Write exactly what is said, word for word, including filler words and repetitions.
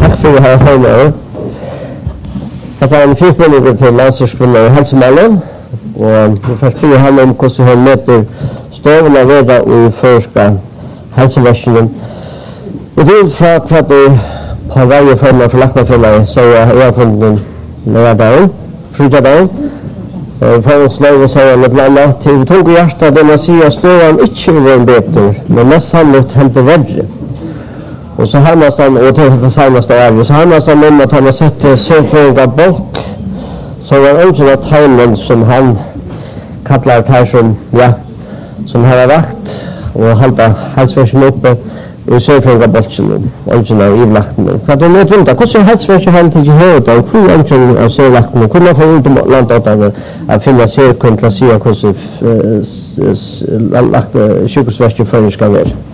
Tack för det här förmånen. Jag tar en fyrspänning till landsorskvinna i hälsomallen. Och vi först blir han om hvordan han möter stående reda i förska hälsoversionen. Och det är för att det på varje form för lacknafällare så jag har funnit en lärdagen, frutadagen. För oss lov att säga med landa till tog och hjärta det man säger stående inte var bättre, men mest sannolikt helt värre. Och så har man stan och till det senaste av så har man stan om att han har sett sig för en bok så var också att timern som han kallar det här som ja som har vakt och hålla hälsovården uppe och se för en bollen och så när i vakten. För då vet inte hur så hälsovården helt till hörde och hur anken av så vakten kunde få ut landet av att finna sig kontrollera hur så lagt sjukhusvård för ska vara.